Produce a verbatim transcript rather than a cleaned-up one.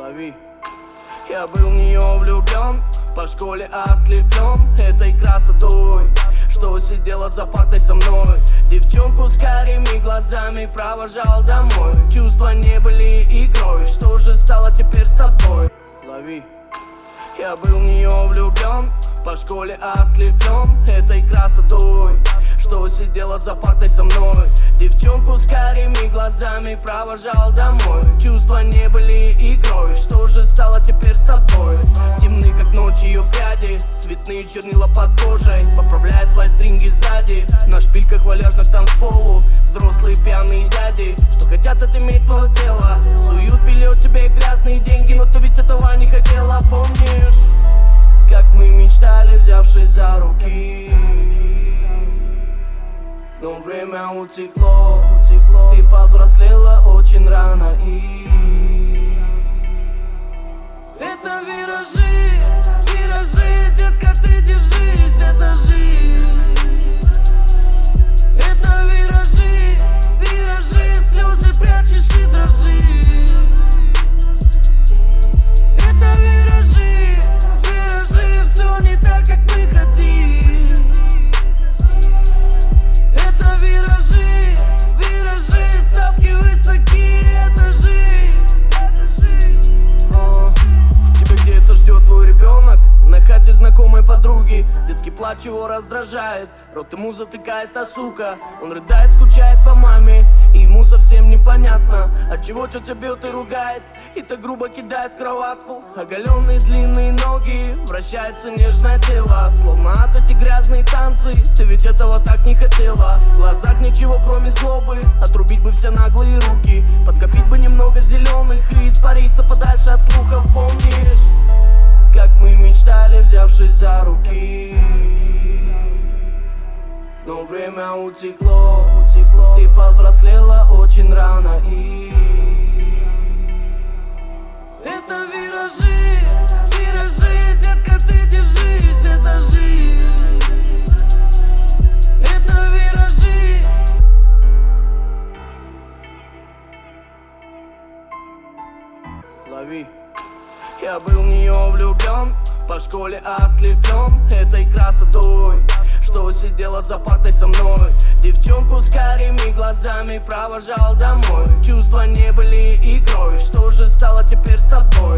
Лови. Я был в нее влюблен, по школе ослеплен этой красотой, что сидела за партой со мной. Девчонку с карими глазами провожал домой. Чувства не были игрой, что же стало теперь с тобой? Лови. Я был в нее влюблен, по школе ослеплен этой красотой, что сидела за партой со мной. Девчонку с карими глазами провожал домой. Чувства не были игрой, что же стало теперь с тобой? Темны как ночь ее пряди, цветные чернила под кожей, поправляя свои стринги сзади. На шпильках валяжных танцполу взрослые пьяные дяди, что хотят отыметь твое тело. Суют билет тебе грязные деньги, но ты ведь этого не хотела. Помнишь, как мы мечтали, взявшись за руки? Но время утекло, утекло. Ты повзрослела очень рано, и это виражи, виражи, детка, ты держись, это жизнь. Это виражи, виражи, слезы прячешь и дрожишь. Это виражи, виражи, все не так, как мы хотим. Это виражи, виражи, ставки высоки, это жизнь, это жизнь. О, тебя где-то ждет твой ребенок, на хате знакомой подруги. Детский плач его раздражает, рот ему затыкает та сука. Он рыдает, скучает по маме, и ему совсем непонятно, отчего тетя бьет и ругает, и так грубо кидает кроватку. Оголенные длинные ноги, вращается нежное тело, словно от эти грязные танцы. Ты ведь этого так не хотела. В глазах ничего кроме злобы, отрубить бы все наглые руки, подкопить бы немного зеленых и испариться подальше от слухов. Помнишь, как мы мечтали, взявшись за руки? Но время утекло, утекло. Ты повзрослела очень рано, и это виражи, виражи, детка, ты держись, это жизнь. Это виражи. Лови. Я был в нее влюблен, по школе ослеплен этой красотой, что сидела за партой со мной. Девчонку с карими глазами провожал домой. Чувства не были игрой, что же стало теперь с тобой?